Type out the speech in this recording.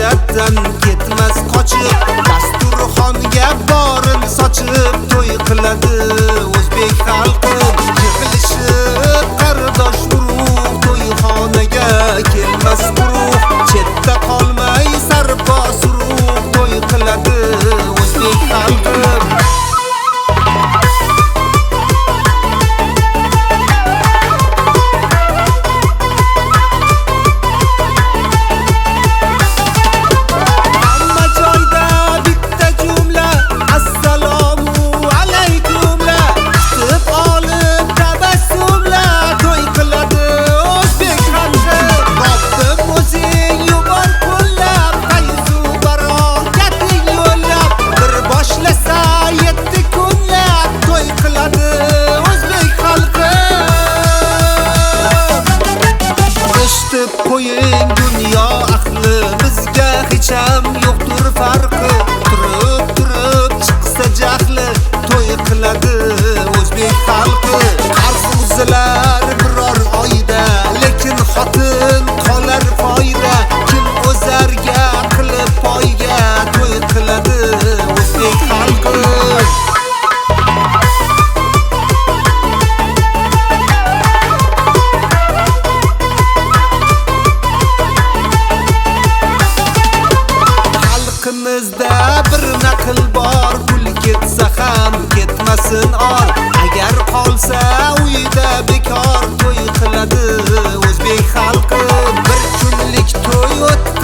davlatdan ketmas qochib, dasturxonga borin sochib to'y qiladi o'zbek xalqi. Yig'ilishib qardosh urug', to'yxonaga kelmas guruh, chetda qolmay sarpo suruq to'y qiladi o'zbek xalqi. Qo'ying dunyo ahli, bizga hech ham yo'qdir farqi. Turib chiqsa jahli, to'y qiladi o'zbek xalqi. Qarz uzilar biror oyda, lekin xotin qolar foyda. Kim o'zarga qilib poyga, to'y qiladi o'zbek xalqi. Xalqimizda bir naql bor, pul ketsa ham ketmasin or. Agar qolsa uyda bekor, to'y qiladi o'zbek xalqi. Bir kunlik to'y